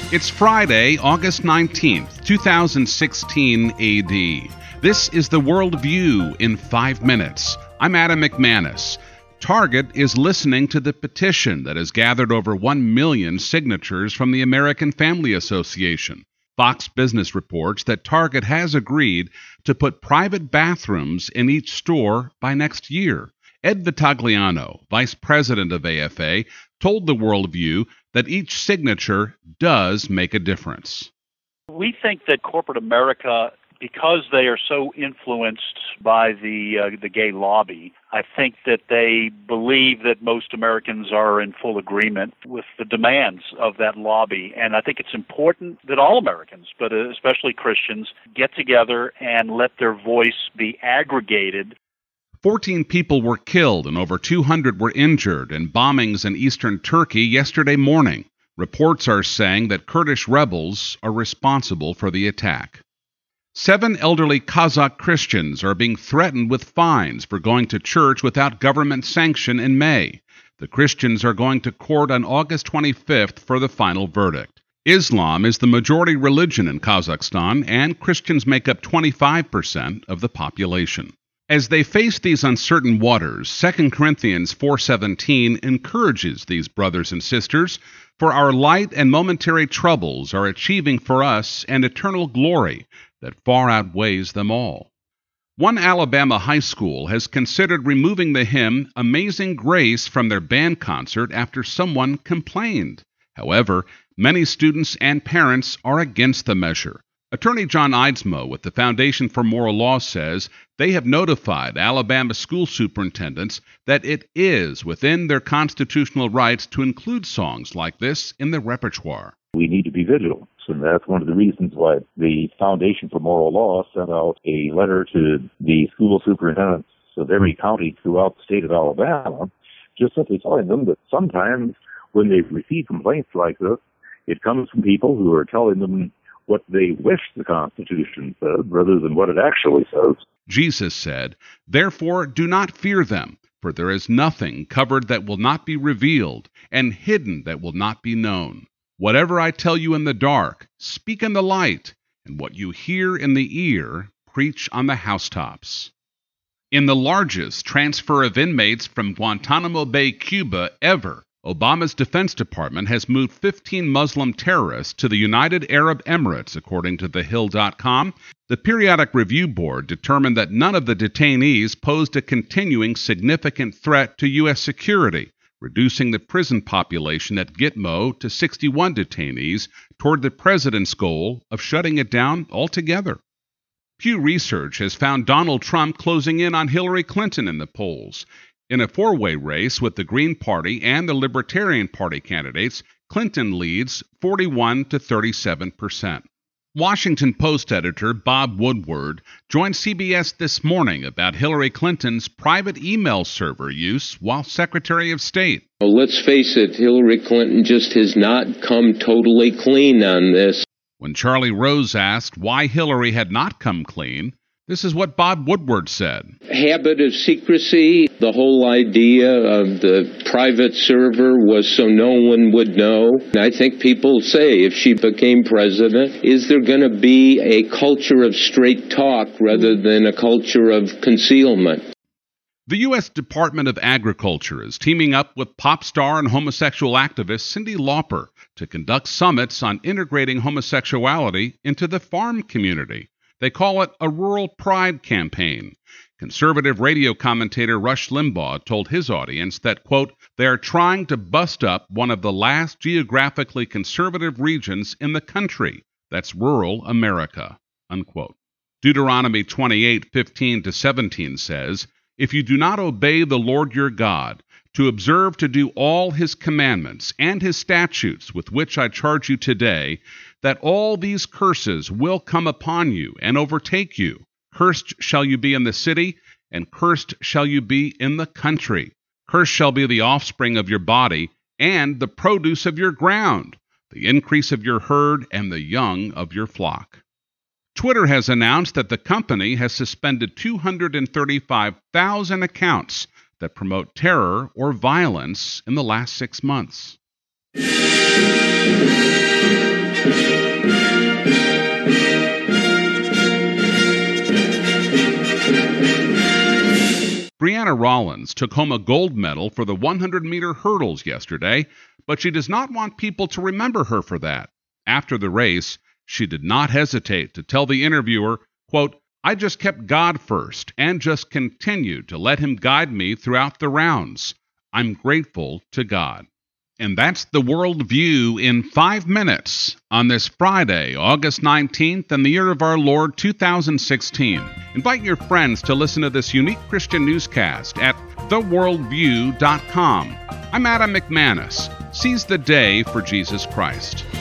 It's Friday, August 19th, 2016 AD. This is the World View in 5 minutes. I'm Adam McManus. Target is listening to the petition that has gathered over 1 million signatures from the American Family Association. Fox Business reports that Target has agreed to put private bathrooms in each store by next year. Ed Vitagliano, vice president of AFA, told the World View that each signature does make a difference. We think that corporate America, because they are so influenced by the gay lobby, I think that they believe that most Americans are in full agreement with the demands of that lobby. And I think it's important that all Americans, but especially Christians, get together and let their voice be aggregated. 14 people were killed and over 200 were injured in bombings in eastern Turkey yesterday morning. Reports are saying that Kurdish rebels are responsible for the attack. 7 elderly Kazakh Christians are being threatened with fines for going to church without government sanction in May. The Christians are going to court on August 25th for the final verdict. Islam is the majority religion in Kazakhstan, and Christians make up 25% of the population. As they face these uncertain waters, 2 Corinthians 4:17 encourages these brothers and sisters, "For our light and momentary troubles are achieving for us an eternal glory that far outweighs them all." One Alabama high school has considered removing the hymn Amazing Grace from their band concert after someone complained. However, many students and parents are against the measure. Attorney John Eidsmoe with the Foundation for Moral Law says they have notified Alabama school superintendents that it is within their constitutional rights to include songs like this in the repertoire. We need to be vigilant, and that's one of the reasons why the Foundation for Moral Law sent out a letter to the school superintendents of every county throughout the state of Alabama, just simply telling them that sometimes when they receive complaints like this, it comes from people who are telling them what they wish the Constitution said rather than what it actually says. Jesus said, "Therefore do not fear them, for there is nothing covered that will not be revealed, and hidden that will not be known. Whatever I tell you in the dark, speak in the light, and what you hear in the ear, preach on the housetops." In the largest transfer of inmates from Guantanamo Bay, Cuba ever, Obama's Defense Department has moved 15 Muslim terrorists to the United Arab Emirates, according to TheHill.com. The Periodic Review Board determined that none of the detainees posed a continuing significant threat to U.S. security, reducing the prison population at Gitmo to 61 detainees toward the president's goal of shutting it down altogether. Pew Research has found Donald Trump closing in on Hillary Clinton in the polls. In a four-way race with the Green Party and the Libertarian Party candidates, Clinton leads 41 to 37%. Washington Post editor Bob Woodward joined CBS This Morning about Hillary Clinton's private email server use while Secretary of State. Well, let's face it, Hillary Clinton just has not come totally clean on this. When Charlie Rose asked why Hillary had not come clean, this is what Bob Woodward said. Habit of secrecy. The whole idea of the private server was so no one would know. I think people say if she became president, is there going to be a culture of straight talk rather than a culture of concealment? The U.S. Department of Agriculture is teaming up with pop star and homosexual activist Cyndi Lauper to conduct summits on integrating homosexuality into the farm community. They call it a Rural Pride campaign. Conservative radio commentator Rush Limbaugh told his audience that, quote, they are trying to bust up one of the last geographically conservative regions in the country. That's rural America, unquote. Deuteronomy 28:15-17 says, "If you do not obey the Lord your God, to observe to do all his commandments and his statutes with which I charge you today, that all these curses will come upon you and overtake you. Cursed shall you be in the city, and cursed shall you be in the country. Cursed shall be the offspring of your body, and the produce of your ground, the increase of your herd, and the young of your flock." Twitter has announced that the company has suspended 235,000 accounts that promote terror or violence in the last 6 months. Brianna Rollins took home a gold medal for the 100-meter hurdles yesterday, but she does not want people to remember her for that. After the race, she did not hesitate to tell the interviewer, quote, "I just kept God first and just continued to let him guide me throughout the rounds. I'm grateful to God." And that's the World View in 5 minutes on this Friday, August 19th, in the year of our Lord 2016. Invite your friends to listen to this unique Christian newscast at theworldview.com. I'm Adam McManus. Seize the day for Jesus Christ.